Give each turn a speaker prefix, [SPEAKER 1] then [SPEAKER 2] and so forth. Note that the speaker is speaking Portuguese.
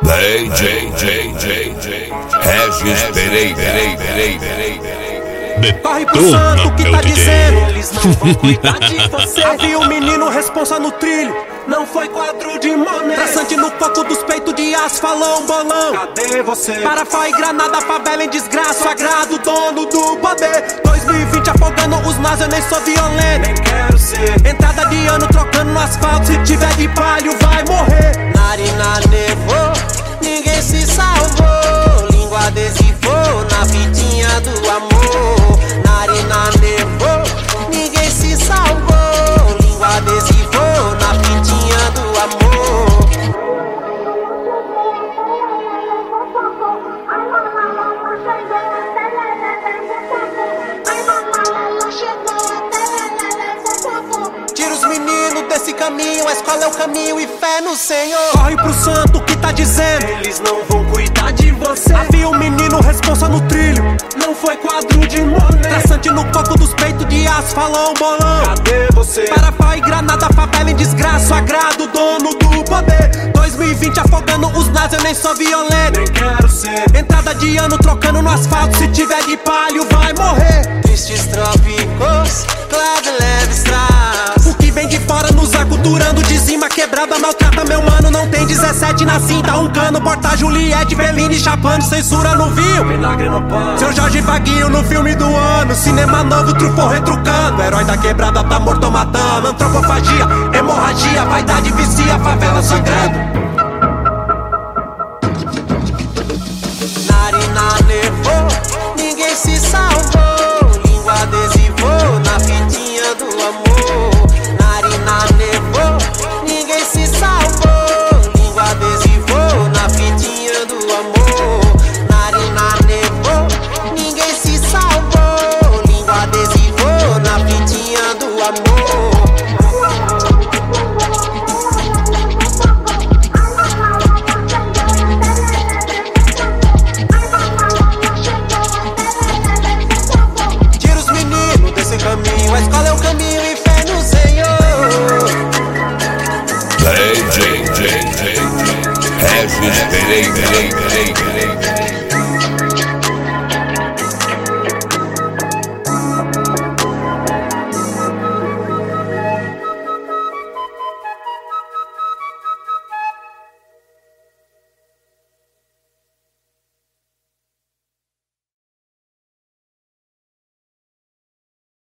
[SPEAKER 1] Regis Pereira.
[SPEAKER 2] Corre pro santo que tá dizendo, eles não vão cuidar de você. Havia um menino responsa no trilho, não foi quadro de mané. Traçante no coco dos peitos de aço, falão, bolão. Cadê você? Parafá e granada, favela em desgraça, agrado, dono do poder. 2020 afogando os nós, eu nem sou violento, nem quero ser. Entrada de ano trocando no asfalto, se tiver de palho vai morrer.
[SPEAKER 3] Narina nevou, ninguém se salvou. Língua adesivou na fitinha do amor. Narina nevou, ninguém se salvou. Língua adesivou na fitinha do amor. Tira os meninos desse caminho, a escola é o caminho e fé no Senhor.
[SPEAKER 2] Corre pro santo que tá dizendo, eles não vão cuidar de você. Havia um menino responsa no trilho, não foi quadro de mané. Traçante no coco dos peitos de aço, falão, bolão. Cadê você? Parafá e granada, favela em desgraça, agrado, dono do poder. 2020 afogando os nós, eu nem sou violento, nem quero ser. Entrada de ano trocando no asfalto, se tiver de palho vai morrer.
[SPEAKER 3] Tristes trópicos, clave leve strass.
[SPEAKER 2] O que vem de fora nos aculturando, dizima quebrada, maltrata meu mano. Não tem 17 na cinta, um cano, porta Juliette, Beline chapando, censura no vinho, vinagre no pano. Seu Jorge Vaguinho no filme do ano, cinema novo, trufou retrucando. Herói da quebrada tá morto matando, antropofagia, hemorragia, vaidade vicia, favela sangrando.
[SPEAKER 3] Narina nevou, ninguém se salvou. Língua adesivou na fitinha do amor. Narina nevou, ninguém se salvou. Língua adesivou na fitinha do amor. Narina nevou, ninguém se salvou. Língua adesivou na fitinha do amor. Tira os meninos desse caminho, a escola é o caminho e fé no Senhor.
[SPEAKER 1] Regis Pereira.